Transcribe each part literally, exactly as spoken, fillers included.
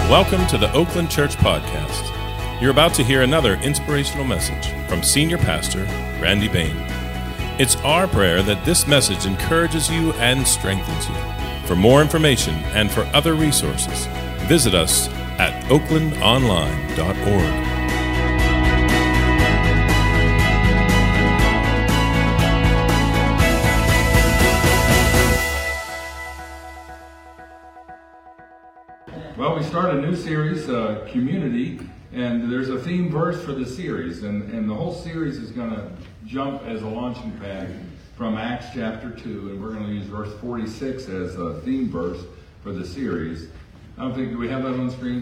Welcome to the Oakland Church Podcast. You're about to hear another inspirational message from Senior Pastor Randy Bain. It's our prayer that this message encourages you and strengthens you. For more information and for other resources, visit us at oakland online dot org. Well, we start a new series, uh, Community, and there's a theme verse for the series, and, and the whole series is going to jump as a launching pad from Acts chapter two, and we're going to use verse forty-six as a theme verse for the series. I don't think, do we have that on the screen?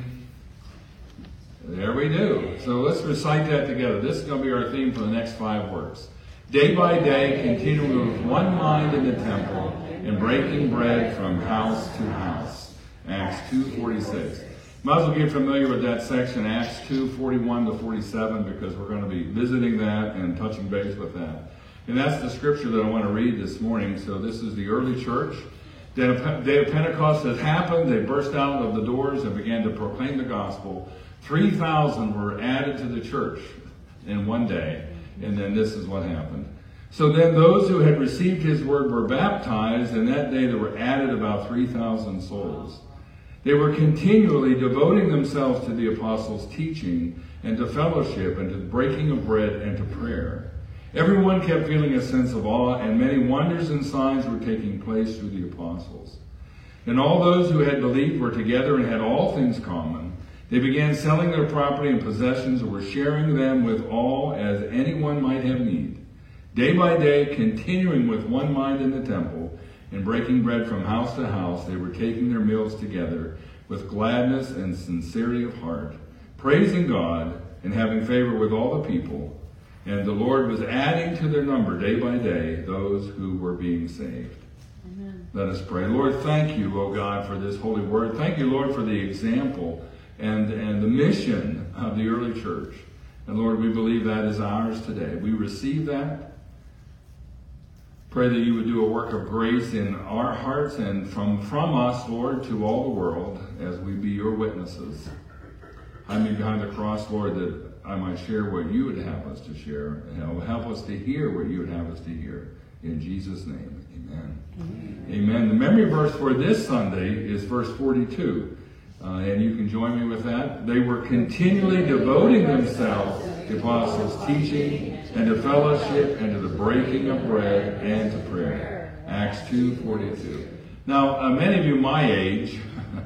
There we do. So let's recite that together. This is going to be our theme for the next five words. Day by day, continuing with one mind in the temple, and breaking bread from house to house. Acts two forty-six. Might as well get familiar with that section, Acts two forty-one to forty-seven, because we're going to be visiting that and touching base with that. And that's the scripture that I want to read this morning. So this is the early church. Day of Pentecost has happened. They burst out of the doors and began to proclaim the gospel. three thousand were added to the church in one day. And then this is what happened. So then those who had received his word were baptized, and that day there were added about three thousand souls. They were continually devoting themselves to the apostles' teaching and to fellowship and to the breaking of bread and to prayer. Everyone kept feeling a sense of awe, and many wonders and signs were taking place through the apostles. And all those who had believed were together and had all things common. They began selling their property and possessions and were sharing them with all as anyone might have need. Day by day, continuing with one mind in the temple, and breaking bread from house to house, they were taking their meals together with gladness and sincerity of heart, praising God and having favor with all the people. And the Lord was adding to their number day by day those who were being saved. Amen. Let us pray. Lord, thank you, O God, for this holy word. Thank you, Lord, for the example and, and the mission of the early church. And Lord, we believe that is ours today. We receive that. Pray that you would do a work of grace in our hearts and from, from us, Lord, to all the world as we be your witnesses. Hide me behind the cross, Lord, that I might share what you would have us to share and help us to hear what you would have us to hear. In Jesus' name, amen. Amen. Amen. The memory verse for this Sunday is verse forty-two. Uh, and you can join me with that. They were continually devoting themselves to apostles' teaching and to fellowship and to the breaking of bread and to prayer. Acts two forty-two. Now, uh, many of you my age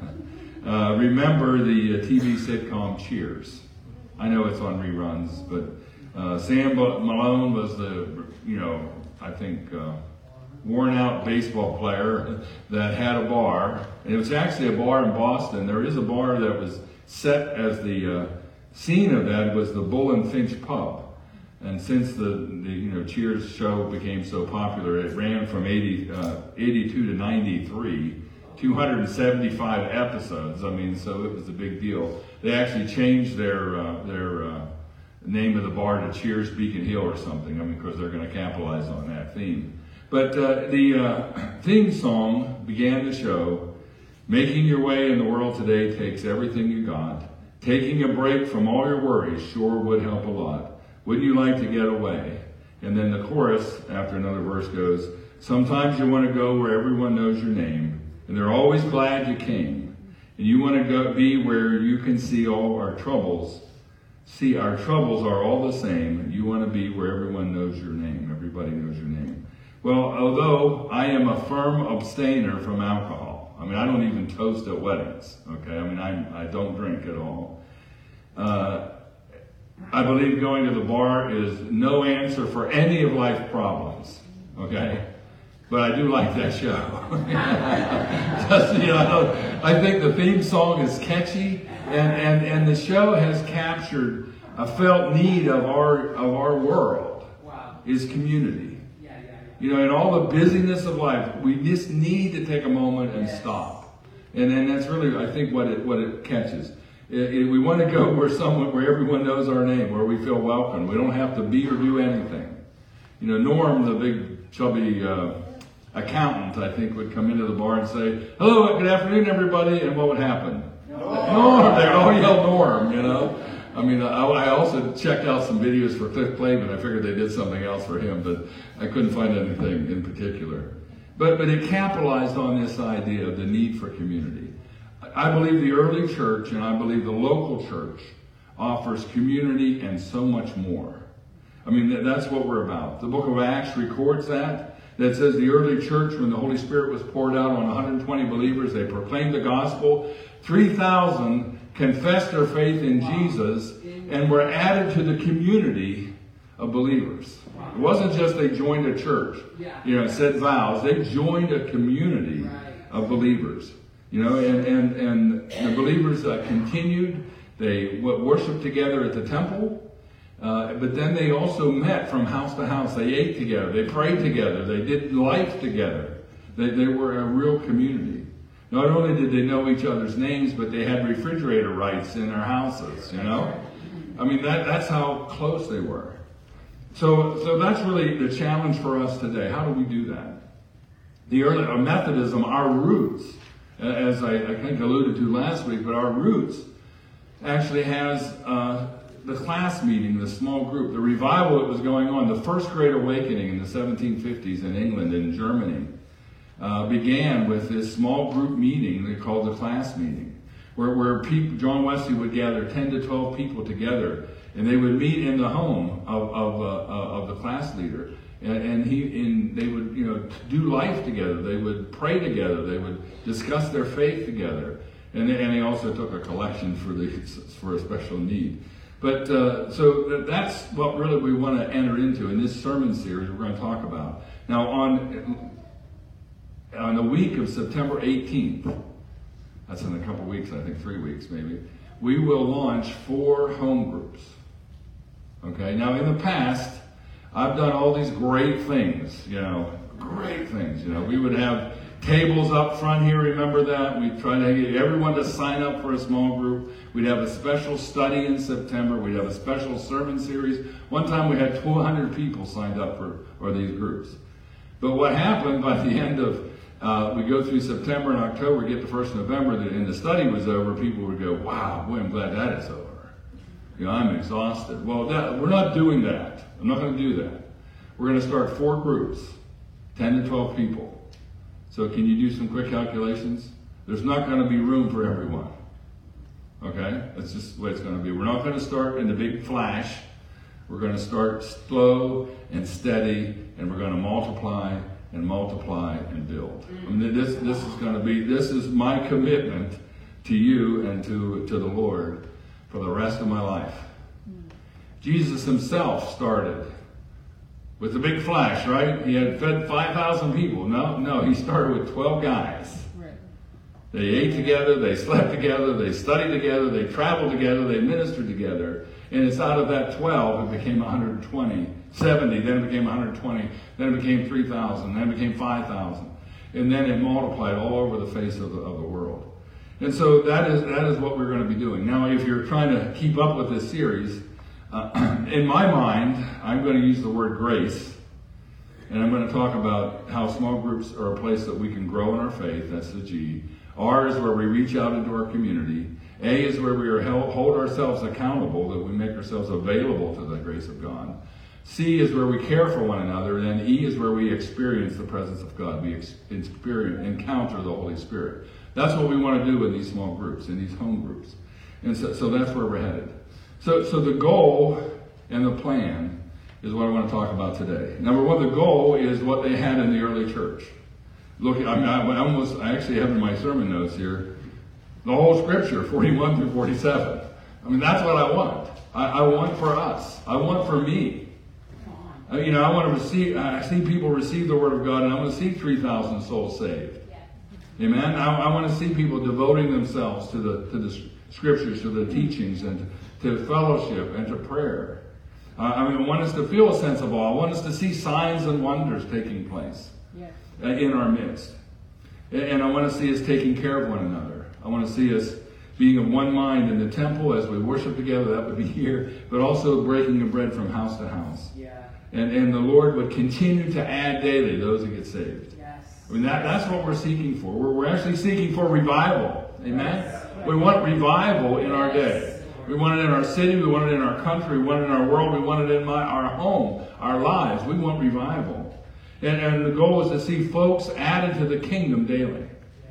uh, remember the uh, T V sitcom Cheers. I know it's on reruns, but uh, Sam Malone was the, you know, I think... Uh, worn-out baseball player that had a bar, and it was actually a bar in Boston. There is a bar that was set as the uh, scene of that was the Bull and Finch pub. And since the, the you know Cheers show became so popular, it ran from eighty, uh, eighty-two to ninety-three, two hundred seventy-five episodes. I mean, so it was a big deal. They actually changed their uh, their uh, name of the bar to Cheers Beacon Hill or something. I mean, because they're going to capitalize on that theme. But uh, the uh, theme song began the show. Making your way in the world today takes everything you got. Taking a break from all your worries sure would help a lot. Wouldn't you like to get away? And then the chorus, after another verse, goes, sometimes you want to go where everyone knows your name, and they're always glad you came. And you want to go be where you can see all our troubles. See, our troubles are all the same, and you want to be where everyone knows your name. Everybody knows your name. Well, although I am a firm abstainer from alcohol, I mean, I don't even toast at weddings, okay? I mean, I, I don't drink at all. Uh, I believe going to the bar is no answer for any of life's problems, okay? But I do like that show. Just, you know, I think the theme song is catchy, and, and, and the show has captured a felt need of our, of our world, wow. is community. You know, in all the busyness of life, we just need to take a moment and stop. And then that's really, I think, what it what it catches. It, it, we want to go where someone, where everyone knows our name, where we feel welcome. We don't have to be or do anything. You know, Norm, the big chubby uh, accountant, I think, would come into the bar and say, hello, good afternoon, everybody. And what would happen? Norm. They all yell Norm, you know. I mean, I, I also checked out some videos for Cliff Clavin. I figured they did something else for him, but I couldn't find anything in particular. But, but it capitalized on this idea of the need for community. I believe the early church, and I believe the local church, offers community and so much more. I mean, that's what we're about. The book of Acts records that. That says the early church, when the Holy Spirit was poured out on one hundred twenty believers, they proclaimed the gospel. three thousand confessed their faith in Jesus and were added to the community of believers. It wasn't just they joined a church, you know, said vows. They joined a community of believers. You know, and, and, and the believers uh, continued. They worshiped together at the temple. Uh, but then they also met from house to house. They ate together. They prayed together. They did life together. They, they were a real community. Not only did they know each other's names, but they had refrigerator rights in their houses, you know? I mean, that, that's how close they were. So, so that's really the challenge for us today. How do we do that? The early uh, Methodism, our roots, as I, I think alluded to last week, but our roots actually has... Uh, the class meeting, the small group, the revival that was going on, the first great awakening in the seventeen fifties in England and Germany, uh, began with this small group meeting they called the class meeting, where, where people, John Wesley would gather ten to twelve people together, and they would meet in the home of, of, uh, of the class leader. And, and he, and they would, you know, do life together. They would pray together. They would discuss their faith together. And, and he also took a collection for the for a special need. But uh, so that's what really we want to enter into in this sermon series we're going to talk about. Now on, on the week of September eighteenth, that's in a couple weeks, I think three weeks maybe, we will launch four home groups. Okay, now in the past, I've done all these great things, you know, great things. You know, we would have tables up front here, remember that? We'd try to get everyone to sign up for a small group. We'd have a special study in September. We'd have a special sermon series. One time we had two hundred people signed up for, for these groups. But what happened by the end of, uh, we go through September and October, get to first November, and the study was over, people would go, wow, boy, I'm glad that is over. You know, I'm exhausted. Well, that, we're not doing that. I'm not going to do that. We're going to start four groups, ten to twelve people. So can you do some quick calculations? There's not going to be room for everyone. Okay? That's just the way it's going to be. We're not going to start in the big flash. We're going to start slow and steady, and we're going to multiply and multiply and build. I mean, this, this is going to be, this is my commitment to you and to, to the Lord for the rest of my life. Jesus himself started with the big flash, right? He had fed five thousand people. No, no, he started with twelve guys. Right. They ate together, they slept together, they studied together, they traveled together, they ministered together. And it's out of that twelve, it became one hundred twenty, seventy, then it became one hundred twenty, then it became three thousand, then it became five thousand. And then it multiplied all over the face of the, of the world. And so that is, that is what we're going to be doing. Now, if you're trying to keep up with this series, Uh, in my mind, I'm going to use the word grace, and I'm going to talk about how small groups are a place that we can grow in our faith. That's the G. R is where we reach out into our community. A is where we are held, hold ourselves accountable, that we make ourselves available to the grace of God. C is where we care for one another, and then E is where we experience the presence of God. We ex- experience, encounter the Holy Spirit. That's what we want to do in these small groups, in these home groups. And so, so that's where we're headed. So, so the goal and the plan is what I want to talk about today. Number one, the goal is what they had in the early church. Look, I, mean, I almost, I actually have in my sermon notes here, the whole scripture, forty-one through forty-seven. I mean, that's what I want. I, I want for us. I want for me. Uh, you know, I want to receive, I see people receive the word of God, and I want to see three thousand souls saved. Yeah. Amen? I, I want to see people devoting themselves to the, to the scriptures, to the teachings, and to fellowship and to prayer. Uh, I mean, I want us to feel a sense of awe. I want us to see signs and wonders taking place yeah. uh, in our midst. And, and I want to see us taking care of one another. I want to see us being of one mind in the temple as we worship together. That would be here. But also breaking the bread from house to house. Yeah. And, and the Lord would continue to add daily those that get saved. Yes. I mean, that, that's what we're seeking for. We're, we're actually seeking for revival. Amen? Yes. We want revival in our day. We want it in our city. We want it in our country. We want it in our world. We want it in my, our home, our lives. We want revival. And, and the goal is to see folks added to the kingdom daily.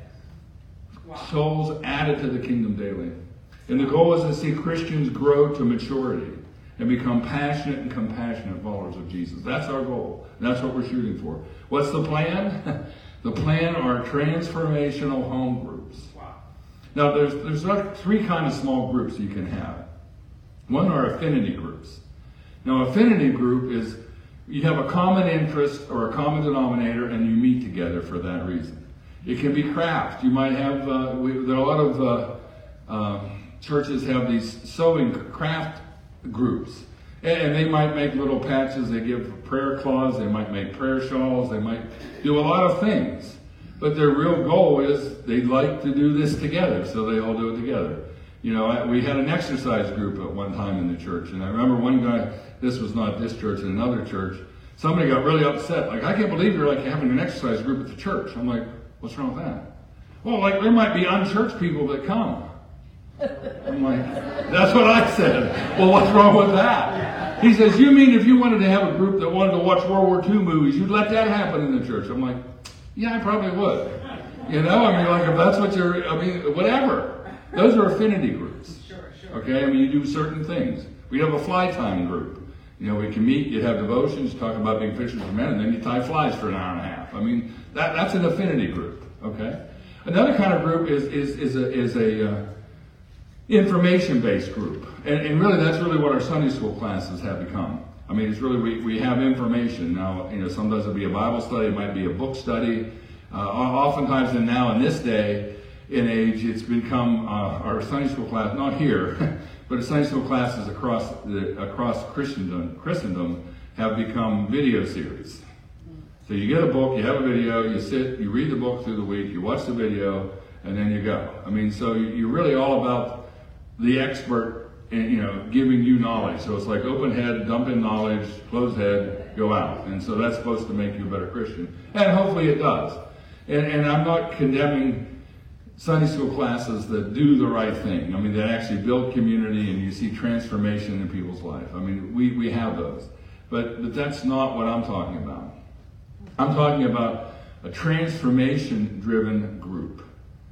Souls added to the kingdom daily. And the goal is to see Christians grow to maturity and become passionate and compassionate followers of Jesus. That's our goal. That's what we're shooting for. What's the plan? The plan are transformational home groups. Wow. Now, there's there's like three kind of small groups you can have. One are affinity groups. Now, affinity group is you have a common interest or a common denominator, and you meet together for that reason. It can be craft. You might have uh, we, there are a lot of uh, uh, churches have these sewing craft groups. And they might make little patches, they give prayer cloths, they might make prayer shawls, they might do a lot of things. But their real goal is they'd like to do this together, so they all do it together. You know, we had an exercise group at one time in the church, and I remember one guy, this was not this church, in another church, somebody got really upset. Like, I can't believe you're like having an exercise group at the church. I'm like, what's wrong with that? Well, like, there might be unchurched people that come. I'm like, that's what I said. Well, what's wrong with that? He says, you mean if you wanted to have a group that wanted to watch World War Two movies, you'd let that happen in the church? I'm like, yeah, I probably would. You know, I mean, like, if that's what you're, I mean, whatever. Those are affinity groups. Okay, I mean, you do certain things. We have a fly time group. You know, we can meet, you have devotions, talk about being fishers of men, and then you tie flies for an hour and a half. I mean, that, that's an affinity group. Okay? Another kind of group is, is, is a, is a uh, information-based group. And, and really, that's really what our Sunday school classes have become. I mean, it's really, we, we have information. Now, you know, sometimes it'll be a Bible study, it might be a book study. Uh, oftentimes, and now in this day and age, it's become uh, our Sunday school class, not here, but the Sunday school classes across the, across Christendom, Christendom have become video series. So you get a book, you have a video, you sit, you read the book through the week, you watch the video, and then you go. I mean, so you're really all about the expert, in, you know, giving you knowledge. So it's like open head, dump in knowledge, closed head, go out. And so that's supposed to make you a better Christian. And hopefully it does. And, and I'm not condemning Sunday school classes that do the right thing. I mean, that actually build community and you see transformation in people's life. I mean, we, we have those. But, but that's not what I'm talking about. I'm talking about a transformation-driven group.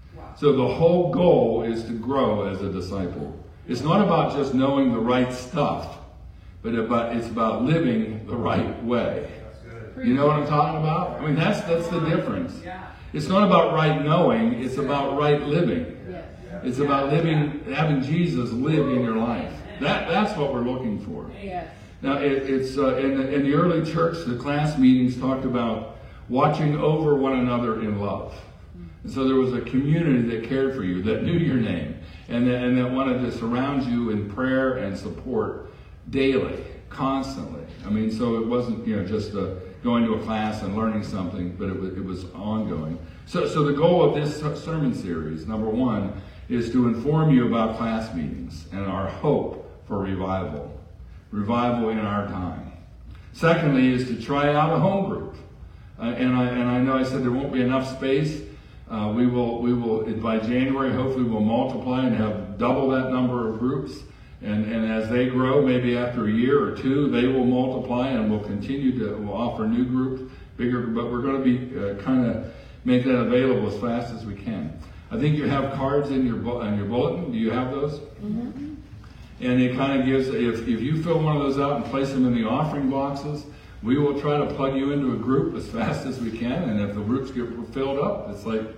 So the whole goal is to grow as a disciple. It's not about just knowing the right stuff, but about, it's about living the right way. You know what I'm talking about? I mean, that's that's the difference. It's not about right knowing, it's about right living. It's about living, having Jesus live in your life. That That's what we're looking for. Now, it, it's uh, in, the, in the early church, the class meetings talked about watching over one another in love. And so there was a community that cared for you, that knew your name, and that, and that wanted to surround you in prayer and support daily, constantly. I mean, so it wasn't, you know, just uh, going to a class and learning something, but it was, it was ongoing. So, so the goal of this sermon series, number one, is to inform you about class meetings and our hope for revival. Revival in our time. Secondly, is to try out a home group. Uh, and I and I know I said there won't be enough space. Uh, we will we will by January hopefully we'll multiply and have double that number of groups. And and as they grow, maybe after a year or two, they will multiply and we'll continue to we'll offer new groups, bigger. But we're going to be uh, kind of make that available as fast as we can. I think you have cards in your bu- in your bulletin. Do you have those? Mm-hmm. And it kind of gives, if, if you fill one of those out and place them in the offering boxes, we will try to plug you into a group as fast as we can. And if the groups get filled up, it's like,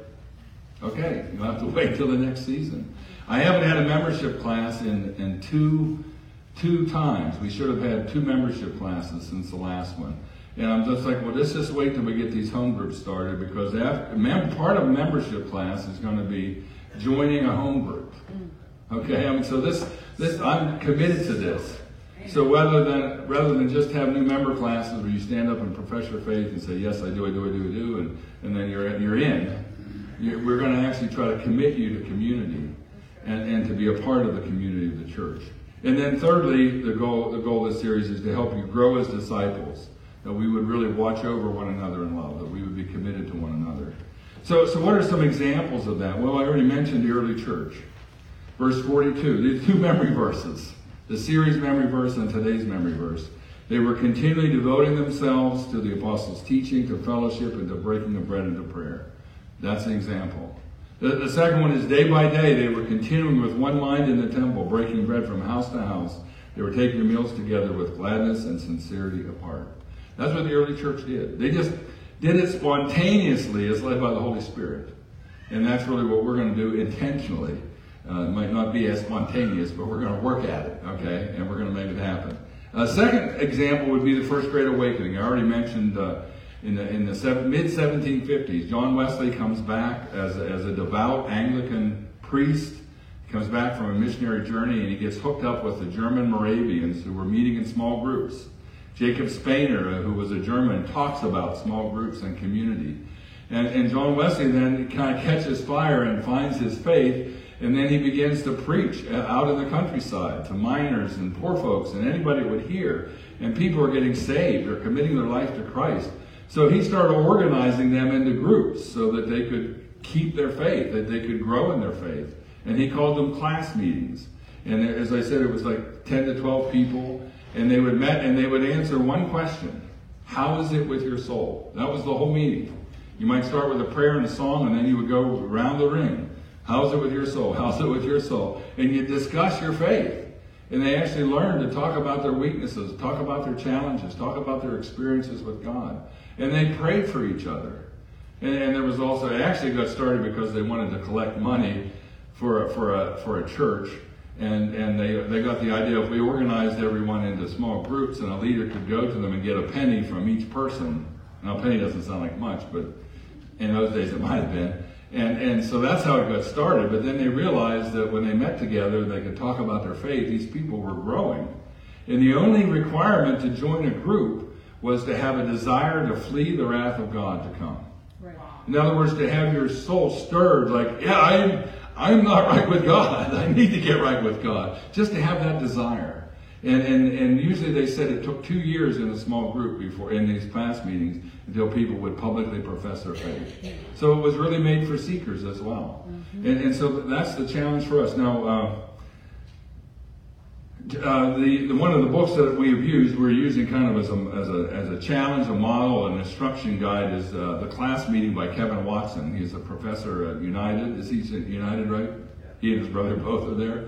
okay, you'll have to wait till the next season. I haven't had a membership class in, in two, two times. We should have had two membership classes since the last one. And I'm just like, well, let's just wait till we get these home groups started, because after, mem- part of membership class is going to be joining a home group. Okay, I mean, so this, this, I'm committed to this. So rather than rather than just have new member classes where you stand up and profess your faith and say, yes, I do, I do, I do, I do, and, and then you're you're in, you're, we're going to actually try to commit you to community and, and to be a part of the community of the church. And then thirdly, the goal the goal of this series is to help you grow as disciples, that we would really watch over one another in love, that we would be committed to one another. So, so what are some examples of that? Well, I already mentioned the early church. Verse forty-two, the two memory verses, the series memory verse and today's memory verse. They were continually devoting themselves to the apostles' teaching, to fellowship, and to breaking of bread and to prayer. That's an example. The, the second one is day by day they were continuing with one mind in the temple, breaking bread from house to house. They were taking their meals together with gladness and sincerity of heart. That's what the early church did. They just did it spontaneously as led by the Holy Spirit. And that's really what we're going to do intentionally. Uh, it might not be as spontaneous, but we're going to work at it, okay? And we're going to make it happen. A second example would be the First Great Awakening. I already mentioned uh, in the, in the mid seventeen fifties, John Wesley comes back as a, as a devout Anglican priest. He comes back from a missionary journey, and he gets hooked up with the German Moravians who were meeting in small groups. Jacob Spener, who was a German, talks about small groups and community. And, and John Wesley then kind of catches fire and finds his faith, and then he begins to preach out in the countryside to miners and poor folks and anybody would hear. And people are getting saved or committing their life to Christ. So he started organizing them into groups so that they could keep their faith, that they could grow in their faith. And he called them class meetings. And as I said, it was like ten to twelve people. And they would met and they would answer one question. How is it with your soul? That was the whole meeting. You might start with a prayer and a song, and then you would go around the ring. How's it with your soul? How's it with your soul? And you discuss your faith. And they actually learned to talk about their weaknesses, talk about their challenges, talk about their experiences with God. And they prayed for each other. And, and there was also, it actually got started because they wanted to collect money for a, for a, for a church. And, and they, they got the idea if we organized everyone into small groups and a leader could go to them and get a penny from each person. Now, a penny doesn't sound like much, but in those days it might have been. And, and so that's how it got started. But then they realized that when they met together, they could talk about their faith. These people were growing. And the only requirement to join a group was to have a desire to flee the wrath of God to come. Right. In other words, to have your soul stirred, like, yeah, I'm, I'm not right with God. I need to get right with God. Just to have that desire. And, and, and usually they said it took two years in a small group before, in these class meetings, until people would publicly profess their faith. So it was really made for seekers as well. Mm-hmm. And, and so that's the challenge for us. Now, uh, uh, the, the one of the books that we have used, we're using kind of as a, as a, as a challenge, a model, an instruction guide, is uh, The Class Meeting by Kevin Watson. He's a professor at United. Is he at United, right? Yeah. He and his brother both are there.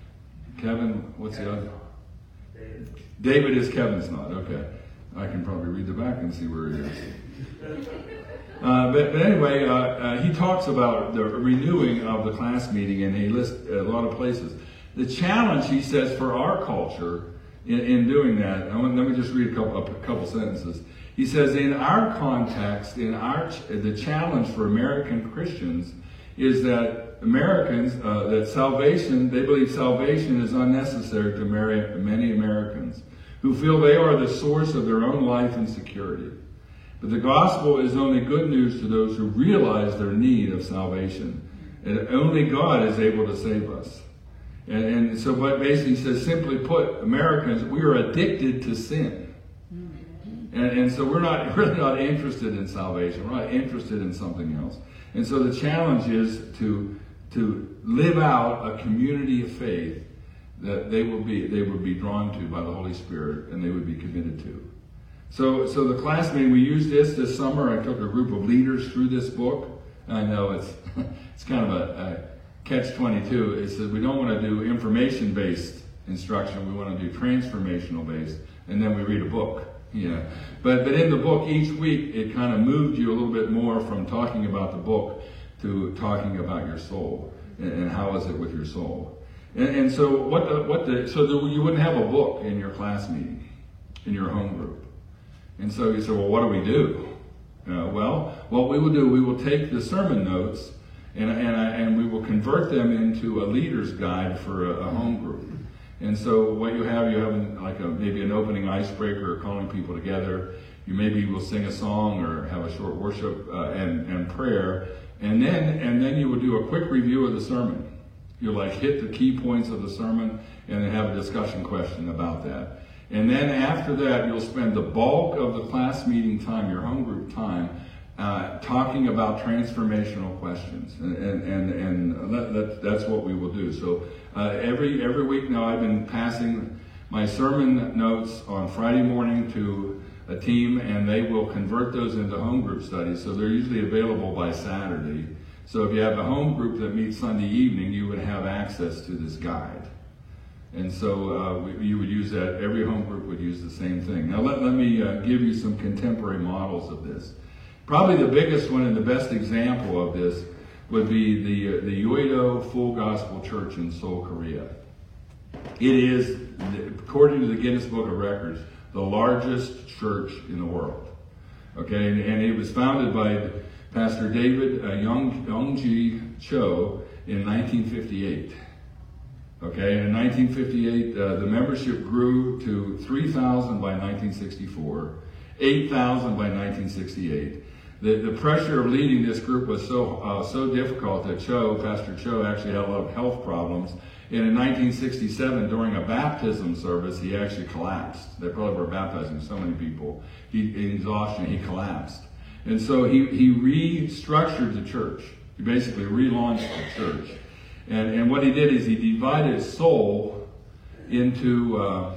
Kevin, what's Kevin. the other? David. David is Kevin's not, okay. I can probably read the back and see where he is. Uh, but, but anyway, uh, uh, he talks about the renewing of the class meeting, and he lists a lot of places. The challenge, he says, for our culture in, in doing that, I want, let me just read a couple, a couple sentences. He says, in our context, in our ch- the challenge for American Christians is that Americans, uh, that salvation, they believe salvation is unnecessary to many Americans who feel they are the source of their own life and security. But the gospel is only good news to those who realize their need of salvation. And only God is able to save us. And, and so what basically says, simply put, Americans, we are addicted to sin. And, and so we're not really not interested in salvation. We're not interested in something else. And so the challenge is to, to live out a community of faith that they will be they would be drawn to by the Holy Spirit and they would be committed to. So so the class meeting, we used this this summer. I took a group of leaders through this book. I know it's it's kind of a, a catch twenty-two. It's that we don't want to do information-based instruction. We want to do transformational-based, and then we read a book. Yeah. But but in the book, each week, it kind of moved you a little bit more from talking about the book to talking about your soul and, and how is it with your soul. And, and so what the what the so the, you wouldn't have a book in your class meeting, in your home group. And so you say, well, what do we do? Uh, well, what we will do, we will take the sermon notes and and and we will convert them into a leader's guide for a, a home group. And so what you have, you have like a, maybe an opening icebreaker, calling people together. You maybe will sing a song or have a short worship uh, and and prayer, and then and then you will do a quick review of the sermon. You'll like hit the key points of the sermon and then have a discussion question about that. And then after that, you'll spend the bulk of the class meeting time, your home group time, uh, talking about transformational questions, and and and, and that, that, that's what we will do. So uh, every every week now, I've been passing my sermon notes on Friday morning to a team, and they will convert those into home group studies. So they're usually available by Saturday. So if you have a home group that meets Sunday evening, you would have access to this guide. And so uh, we, you would use that. Every home group would use the same thing. Now let, let me uh, give you some contemporary models of this. Probably the biggest one and the best example of this would be the, uh, the Uido Full Gospel Church in Seoul, Korea. It is, according to the Guinness Book of Records, the largest church in the world. Okay, and, and it was founded by Pastor David uh, Young, Youngji Cho in nineteen fifty-eight. Okay, and in nineteen fifty-eight, uh, the membership grew to three thousand by nineteen sixty-four, eight thousand by nineteen sixty-eight. The, the pressure of leading this group was so uh, so difficult that Cho, Pastor Cho, actually had a lot of health problems. And in nineteen sixty-seven, during a baptism service, he actually collapsed. They probably were baptizing so many people. He, in exhaustion, he collapsed. And so he, he restructured the church. He basically relaunched the church. And, and what he did is he divided Seoul into, uh,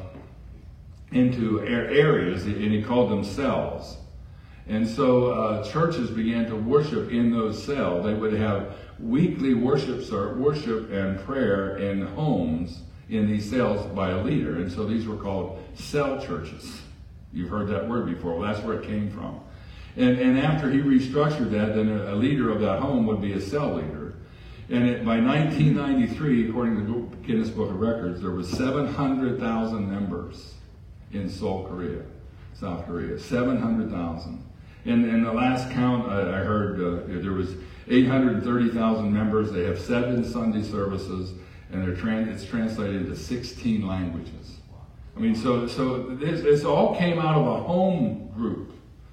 into areas, and he called them cells. And so uh, churches began to worship in those cells. They would have weekly worship, worship and prayer in homes in these cells by a leader. And so these were called cell churches. You've heard that word before. Well, that's where it came from. And, and after he restructured that, then a, a leader of that home would be a cell leader. And it, by nineteen ninety-three, according to the Guinness Book of Records, there was seven hundred thousand members in Seoul, Korea, South Korea. seven hundred thousand. And in the last count, I, I heard uh, there was eight hundred thirty thousand members. They have seven Sunday services, and they're trans- it's translated into sixteen languages. I mean, so so this, this all came out of a home group,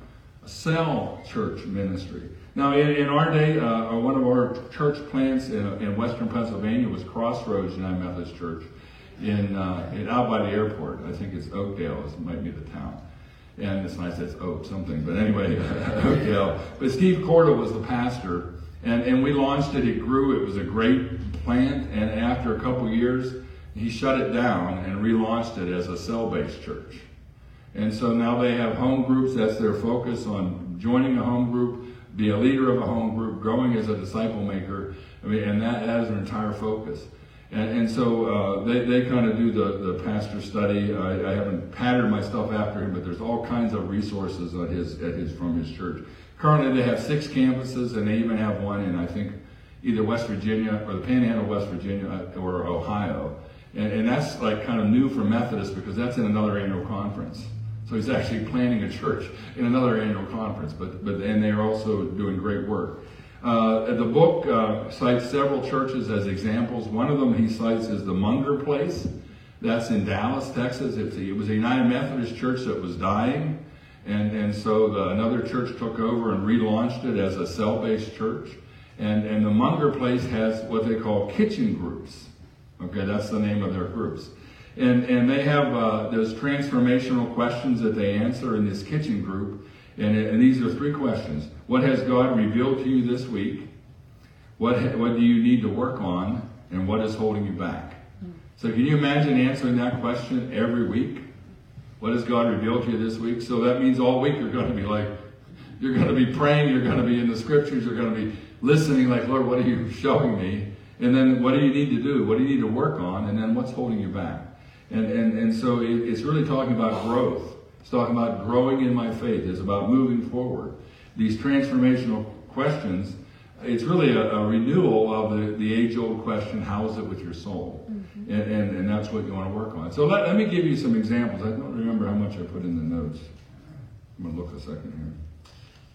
a cell church ministry. Now, in, in our day, uh, one of our church plants in, in western Pennsylvania was Crossroads United Methodist Church in, uh, in out by the airport. I think it's Oakdale, it might be the town. And it's nice, it's Oak something, but anyway, Oakdale. But Steve Corda was the pastor, and, and we launched it. It grew. It was a great plant, and after a couple years, he shut it down and relaunched it as a cell-based church. And so now they have home groups. That's their focus, on joining a home group, be a leader of a home group, growing as a disciple maker. I mean, and that, that is their entire focus. And, and so uh, they, they kind of do the, the pastor study. I, I haven't patterned my stuff after him, but there's all kinds of resources at his, at his, from his church. Currently, they have six campuses, and they even have one in, I think, either West Virginia or the Panhandle of West Virginia or Ohio. And, and that's like kind of new for Methodists because that's in another annual conference. So he's actually planning a church in another annual conference, but but and they're also doing great work. Uh, the book uh, cites several churches as examples. One of them he cites is the Munger Place. That's in Dallas, Texas. It's a, it was a United Methodist church that was dying, and and so the, another church took over and relaunched it as a cell-based church. And and the Munger Place has what they call kitchen groups. Okay, that's the name of their groups. And and they have uh, those transformational questions that they answer in this kitchen group. And, and these are three questions. What has God revealed to you this week? What what do you need to work on? And what is holding you back? So can you imagine answering that question every week? What has God revealed to you this week? So that means all week you're going to be like, you're going to be praying, you're going to be in the scriptures, you're going to be listening like, Lord, what are you showing me? And then what do you need to do? What do you need to work on? And then what's holding you back? And and, and so it, it's really talking about growth. It's talking about growing in my faith. It's about moving forward. These transformational questions, it's really a, a renewal of the, the age-old question, how is it with your soul? Mm-hmm. And, and and that's what you want to work on. So let, let me give you some examples. I don't remember how much I put in the notes. I'm going to look a second here.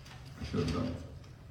I should have done it.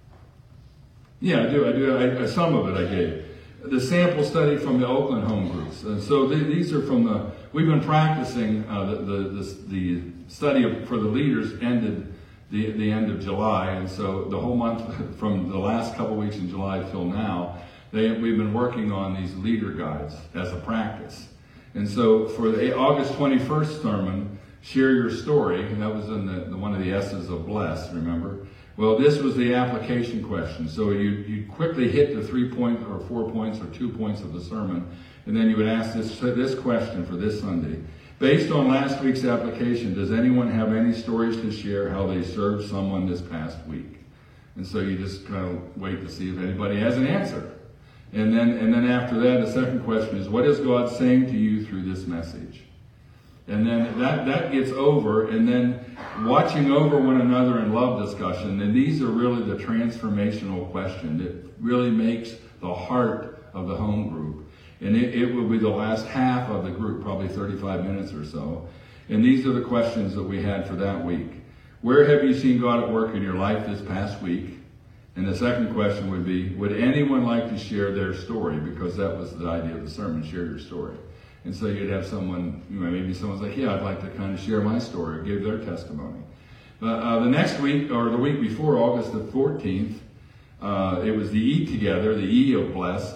Yeah, I do. I do. I, some of it I gave. The sample study from the Oakland home groups. And so th- these are from the, we've been practicing, uh, the, the, the, the study of, for the leaders ended the, the end of July. And so the whole month, from the last couple weeks in July till now, they, we've been working on these leader guides as a practice. And so for the August twenty-first sermon, share your story, and that was in the, the one of the S's of bless, remember? Well, this was the application question. So you you quickly hit the three points or four points or two points of the sermon, and then you would ask this this question for this Sunday. Based on last week's application, does anyone have any stories to share how they served someone this past week? And so you just kind of wait to see if anybody has an answer. And then and then after that, the second question is, what is God saying to you through this message? And then that, that gets over, and then watching over one another in love discussion, and these are really the transformational question that really makes the heart of the home group. And it, it will be the last half of the group, probably thirty-five minutes or so. And these are the questions that we had for that week. Where have you seen God at work in your life this past week? And the second question would be, would anyone like to share their story? Because that was the idea of the sermon, share your story. And so you'd have someone, you know, maybe someone's like, yeah, I'd like to kind of share my story, give their testimony. Uh, uh, the next week, or the week before, August the fourteenth, uh, it was the Eat Together, the E of Bless.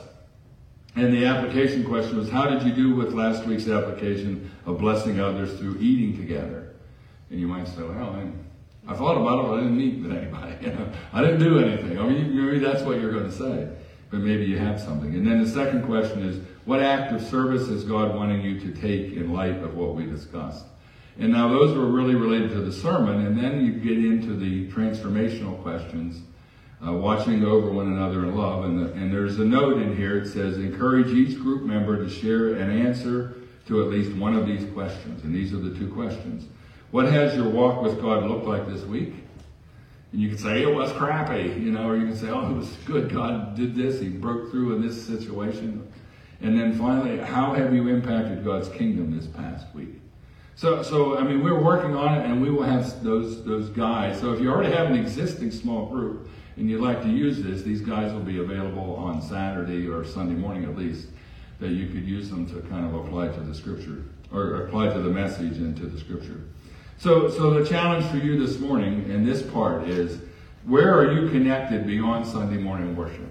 And the application question was, how did you do with last week's application of blessing others through eating together? And you might say, well, I, I thought about it, but I didn't eat with anybody. You know? I didn't do anything. I mean, maybe that's what you're going to say. But maybe you have something. And then the second question is, what act of service is God wanting you to take in light of what we discussed? And now those were really related to the sermon, and then you get into the transformational questions, uh, watching over one another in love. And, the, and there's a note in here. It says, encourage each group member to share an answer to at least one of these questions. And these are the two questions. What has your walk with God looked like this week? And you can say, it was crappy, you know, or you can say, oh, it was good. God did this. He broke through in this situation. And then finally, how have you impacted God's kingdom this past week? So, so I mean, we're working on it, and we will have those those guys. So if you already have an existing small group and you'd like to use this, these guys will be available on Saturday or Sunday morning at least, that you could use them to kind of apply to the scripture, or apply to the message and to the scripture. So, so the challenge for you this morning in this part is, where are you connected beyond Sunday morning worship?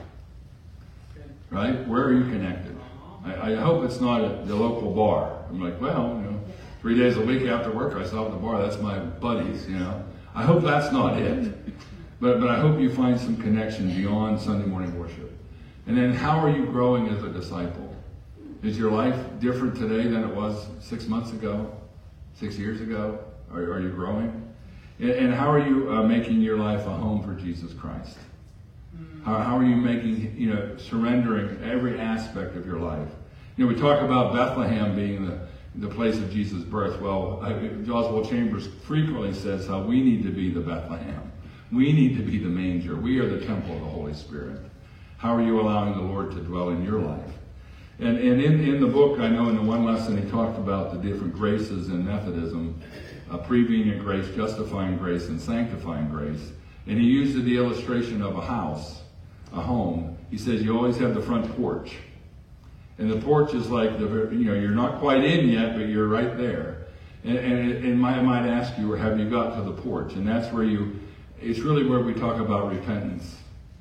Right? Where are you connected? I, I hope it's not at the local bar. I'm like, well, you know, three days a week after work, I stop at the bar. That's my buddies, you know. I hope that's not it. But, but I hope you find some connection beyond Sunday morning worship. And then how are you growing as a disciple? Is your life different today than it was six months ago? Six years ago? Are, are you growing? And, and how are you uh, making your life a home for Jesus Christ? How, how are you making, you know, surrendering every aspect of your life? You know, we talk about Bethlehem being the, the place of Jesus' birth. Well, Oswald Chambers frequently says how we need to be the Bethlehem. We need to be the manger. We are the temple of the Holy Spirit. How are you allowing the Lord to dwell in your life? And, and in, in the book, I know in the one lesson he talked about the different graces in Methodism, uh, prevenient grace, justifying grace, and sanctifying grace. And he used the illustration of a house, a home. He says you always have the front porch. And the porch is like, the you know, you're not quite in yet, but you're right there. And, and, it, and I might ask you, or have you got to the porch? And that's where you, it's really where we talk about repentance.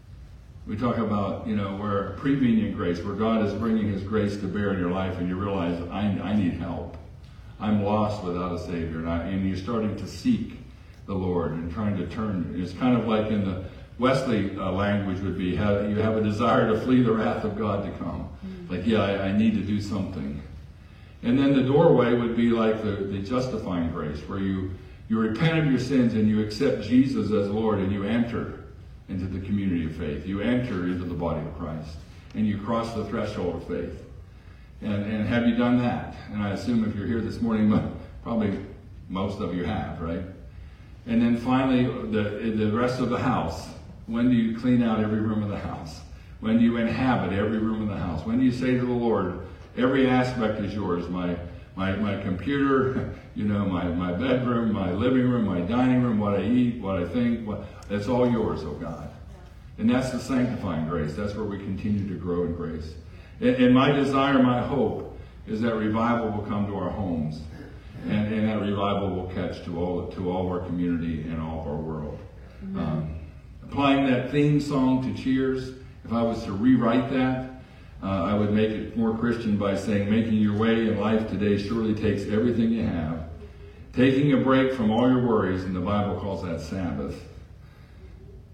We talk about, you know, where prevenient grace, where God is bringing his grace to bear in your life, and you realize, I, I need help. I'm lost without a Savior. And, I, and you're starting to seek the Lord and trying to turn. It's kind of like in the Wesley uh, language would be, how you have a desire to flee the wrath of God to come. Mm-hmm. Like, yeah, I, I need to do something. And then the doorway would be like the, the justifying grace, where you, you repent of your sins and you accept Jesus as Lord, and you enter into the community of faith. You enter into the body of Christ, and you cross the threshold of faith. And, and have you done that? And I assume if you're here this morning, probably most of you have, right? And then finally, the, the rest of the house. When do you clean out every room of the house? When do you inhabit every room of the house? When do you say to the Lord, every aspect is yours? My my my computer, you know, my, my bedroom, my living room, my dining room, what I eat, what I think, what, that's all yours, oh God. And that's the sanctifying grace. That's where we continue to grow in grace. And, and my desire, my hope, is that revival will come to our homes. And, and that revival will catch to all to all of our community and all of our world. Um, applying that theme song to Cheers, if I was to rewrite that, uh, I would make it more Christian by saying, making your way in life today surely takes everything you have. Taking a break from all your worries, and the Bible calls that Sabbath.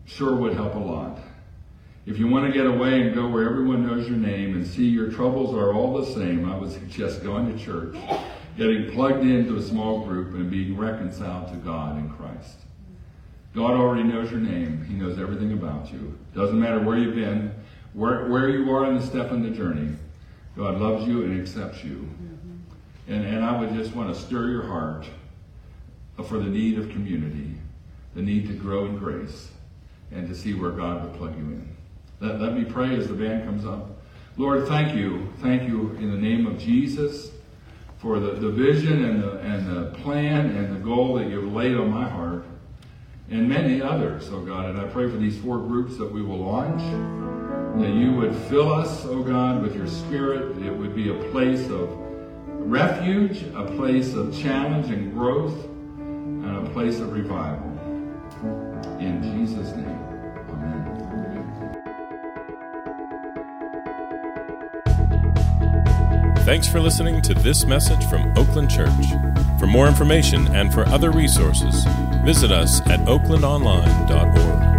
sure would help a lot. If you want to get away and go where everyone knows your name and see your troubles are all the same, I would suggest going to church, getting plugged into a small group, and being reconciled to God in Christ. God already knows your name. He knows everything about you. Doesn't matter where you've been, where, where you are in the step in the journey. God loves you and accepts you. And, and I would just want to stir your heart for the need of community, the need to grow in grace, and to see where God would plug you in. Let, let me pray as the band comes up. Lord, thank you. Thank you in the name of Jesus for the, the vision and the, and the plan and the goal that you've laid on my heart and many others, oh God. And I pray for these four groups that we will launch, that you would fill us, oh God, with your Spirit. It would be a place of refuge, a place of challenge and growth, and a place of revival. In Jesus' name, amen. Thanks for listening to this message from Oakland Church. For more information and for other resources, visit us at oakland online dot org.